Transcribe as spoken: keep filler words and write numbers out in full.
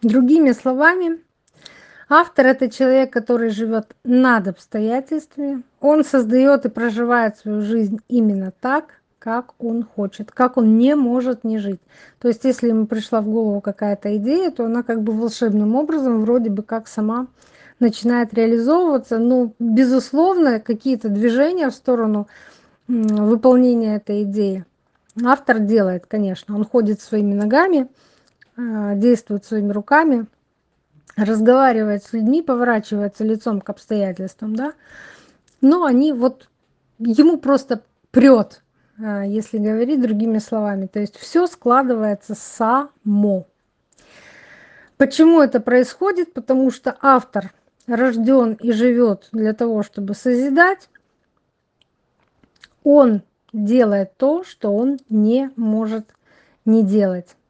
Другими словами, автор- это человек, который живет над обстоятельствами. Он создает и проживает свою жизнь именно так, как он хочет, как он не может не жить. То есть, если ему пришла в голову какая-то идея, то она как бы волшебным образом вроде бы как сама начинает реализовываться. Но, безусловно, какие-то движения в сторону м, выполнения этой идеи автор делает, конечно. Он ходит своими ногами, а, действует своими руками, разговаривает с людьми, поворачивается лицом к обстоятельствам, да. Но они вот ему просто прет, а, если говорить другими словами. То есть все складывается само. Почему это происходит? Потому что автор рожден и живет для того, чтобы созидать. Он делает то, что он не может не делать.